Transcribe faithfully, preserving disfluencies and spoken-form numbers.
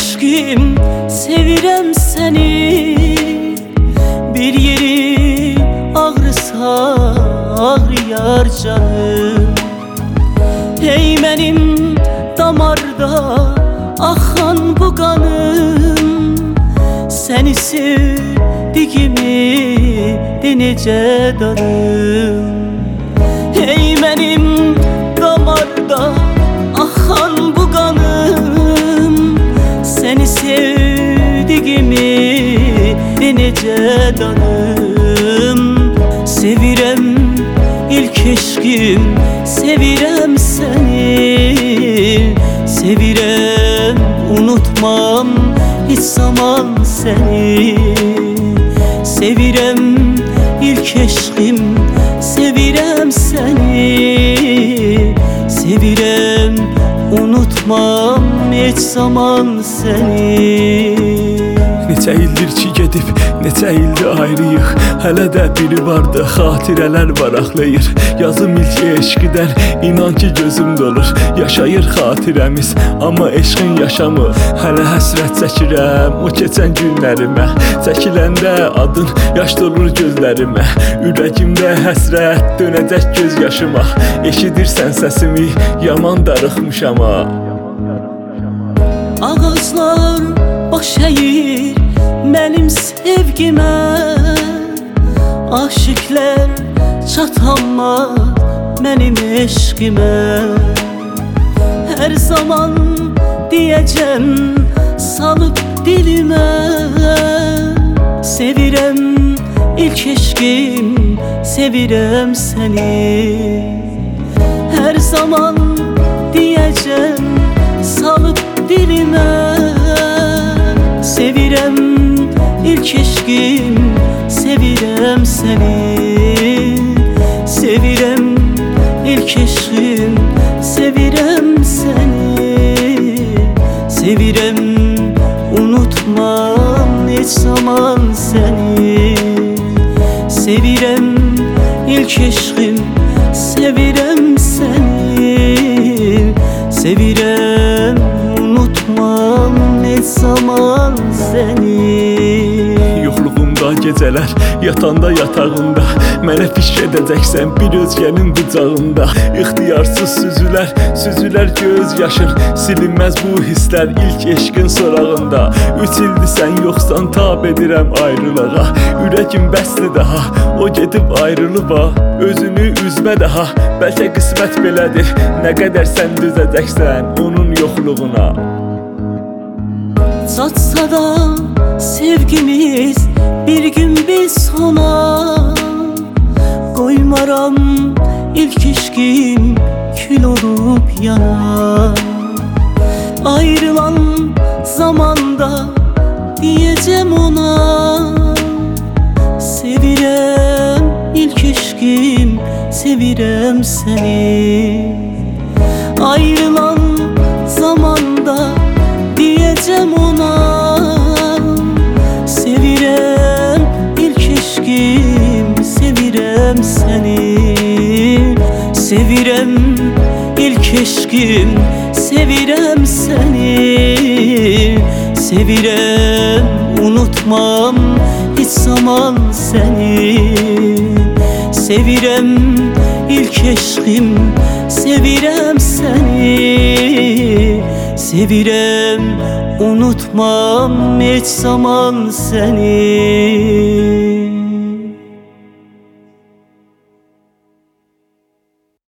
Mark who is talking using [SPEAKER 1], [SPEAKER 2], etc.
[SPEAKER 1] eşkim, sevirəm səni. Bir yeri ağrısa ağrıyar canım. Hey mənim damarda axan bu qanım, səni sevdiyimi de necə darım. Hey mənim damarda axan bu qanım, səni sevdiyimi de necə darım. Sevirəm ilk eşkim, sevirəm səni. Sevirəm, unutmam hiç zaman səni. Sevirəm ilk eşkim, sevirəm səni. Sevirəm, unutmam hiç zaman səni.
[SPEAKER 2] Neçə ildir ki gedib, neçə ildir ayrıyıq. Hələ də biri vardı, xatirələr varaqlayır. Yazım ilk eşqidən, inan ki gözüm dolur. Yaşayır xatirəmiz, amma eşqin yaşamır. Hələ həsrət çəkirəm o keçən günlərimə. Çəkiləndə adın yaş dolur gözlərimə. Ürəyimdə həsrət dönəcək göz yaşıma. Eşidirsən səsimi, yaman darıxmışam ha.
[SPEAKER 1] Ağaclar baş əyir mənim sevgimə. Aşıqlər çatanmaz mənim eşqimə. Hər zaman deyəcəm salıb dilimə. Sevirəm ilk eşqim, sevirəm səni. Hər zaman deyəcəm salıb dilimə. Sevirəm ilk eşqim, sevirəm səni. Sevirəm ilk eşqim, sevirəm səni. Sevirəm, unutmam heç zaman səni. Sevirəm ilk eşqim, sevirəm səni. Sevirəm, unutmam heç zaman səni.
[SPEAKER 2] Yoxluğumda gecələr, yatanda yatağında mənə fiş edəcəksən bir özgənin qucağında. İxtiyarsız süzülər, süzülər göz yaşın. Silinməz bu hisslər ilk eşqin sorağında. Üç ildir sən yoxsan, tab edirəm ayrılığa. Ürəkim bəsli daha, o gedib ayrılıb ha. Özünü üzmə daha, bəlkə qismət belədir. Nə qədər sən düzəcəksən onun yoxluğuna.
[SPEAKER 1] Çatsa da sevgimiz bir gün biz sona. Qoymaram ilk eşqim kül olub yana. Ayrılan zamanda diyeceğim ona. Sevirəm ilk eşqim, sevirəm səni. Ayrılan zamanda diyeceğim ona. Sevirəm ilk eşqim, sevirəm səni. Sevirəm ilk eşqim, sevirəm səni. Sevirəm, unutmam hiç zaman səni. Sevirəm ilk eşqim, sevirəm səni. Sevirəm, unutmam heç zaman səni.